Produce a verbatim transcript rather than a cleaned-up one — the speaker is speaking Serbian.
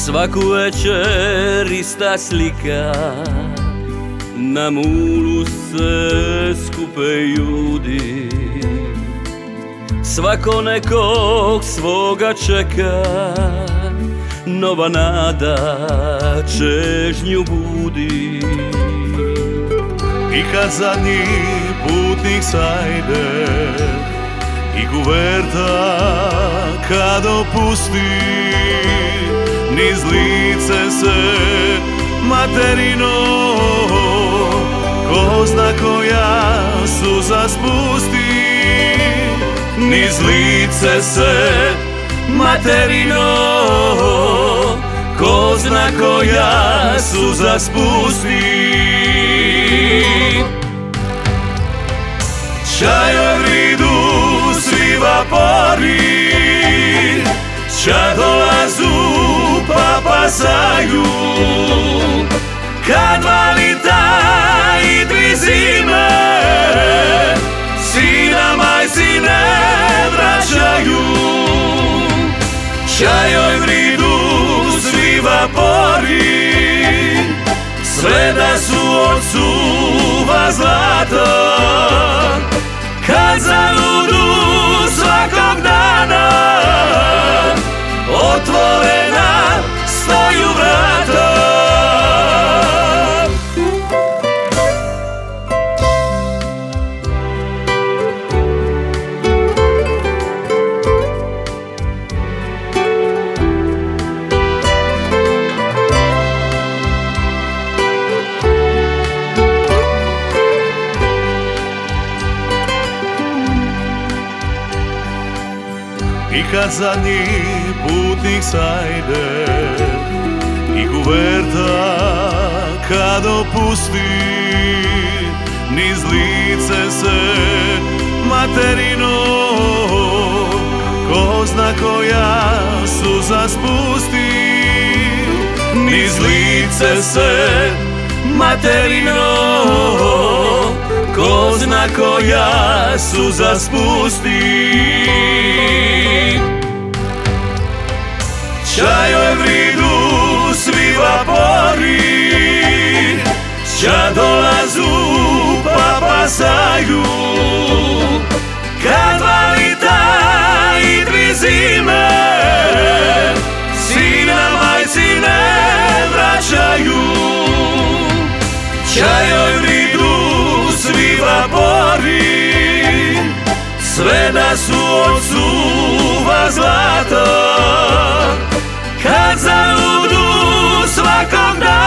Svaku večer ista slika, na mulu se skupe ljudi. Svako nekog svoga čeka, nova nada čežnju budi. I kad zadnji putnik sajde i kuverta kad opusti, niz lice se materino, ko zna koja suza spusti. Niz lice se materino, ko zna koja suza spusti. Čajoj vridu svi vapori, ča dolazu pa pasaju. Kad vali taj dvi zime, sina majci ne vraćaju. Čajoj vridu svi vapori, sve da su od suva zlata. Kad zaludu svakog dana, otvorena stoju vrata. I kad zadnji putnik sajde i kuverta kad opusti, niz lice se materino, ko zna koja suza spusti. Niz lice se materino, ko zna koja suza spusti. Čajoj vridu svi vapori, ča dolazu pa pasaju. Kad vali taj dvi zime, sina majci ne vraćaju. Čajoj vridu svi vapori, sve da su od suva zlata. Kad zaludu svakog dana,